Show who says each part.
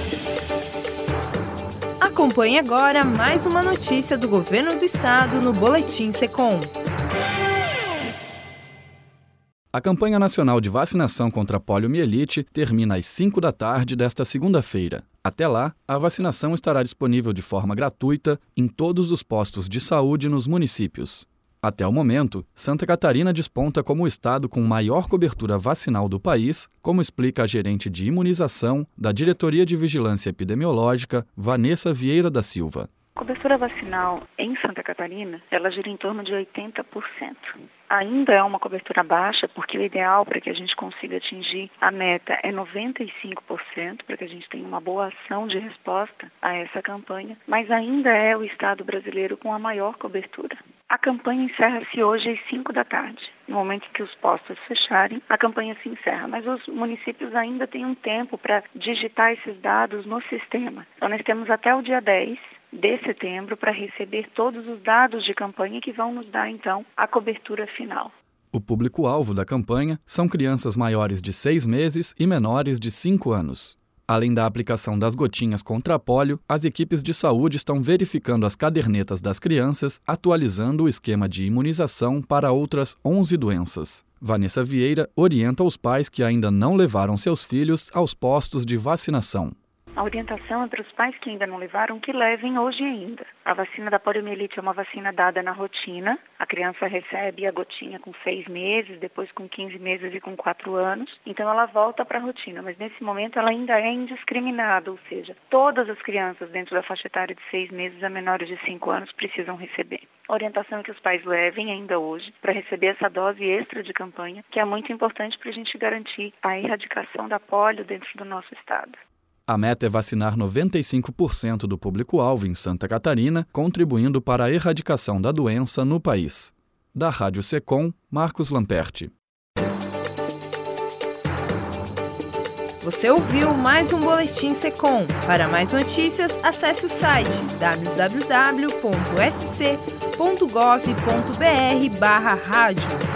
Speaker 1: Acompanhe agora mais uma notícia do Governo do Estado no Boletim SECOM.
Speaker 2: A campanha nacional de vacinação contra a poliomielite termina às 5 da tarde desta segunda-feira. Até lá, a vacinação estará disponível de forma gratuita em todos os postos de saúde nos municípios. Até o momento, Santa Catarina desponta como o estado com maior cobertura vacinal do país, como explica a gerente de imunização da Diretoria de Vigilância Epidemiológica, Vanessa Vieira da Silva.
Speaker 3: A cobertura vacinal em Santa Catarina, ela gira em torno de 80%. Ainda é uma cobertura baixa, porque o ideal para que a gente consiga atingir a meta é 95%, para que a gente tenha uma boa ação de resposta a essa campanha, mas ainda é o estado brasileiro com a maior cobertura. A campanha encerra-se hoje às 5 da tarde. No momento em que os postos fecharem, a campanha se encerra, mas os municípios ainda têm um tempo para digitar esses dados no sistema. Então nós temos até o dia 10 de setembro para receber todos os dados de campanha que vão nos dar, então, a cobertura final.
Speaker 2: O público-alvo da campanha são crianças maiores de 6 meses e menores de 5 anos. Além da aplicação das gotinhas contra a pólio, as equipes de saúde estão verificando as cadernetas das crianças, atualizando o esquema de imunização para outras 11 doenças. Vanessa Vieira orienta os pais que ainda não levaram seus filhos aos postos de vacinação.
Speaker 3: A orientação é para os pais que ainda não levaram, que levem hoje ainda. A vacina da poliomielite é uma vacina dada na rotina. A criança recebe a gotinha com 6 meses, depois com 15 meses e com 4 anos. Então ela volta para a rotina, mas nesse momento ela ainda é indiscriminada, ou seja, todas as crianças dentro da faixa etária de 6 meses a menores de 5 anos precisam receber. A orientação é que os pais levem ainda hoje para receber essa dose extra de campanha, que é muito importante para a gente garantir a erradicação da polio dentro do nosso estado.
Speaker 2: A meta é vacinar 95% do público-alvo em Santa Catarina, contribuindo para a erradicação da doença no país. Da Rádio SECOM, Marcos Lamperti.
Speaker 1: Você ouviu mais um Boletim SECOM. Para mais notícias, acesse o site www.sc.gov.br/rádio.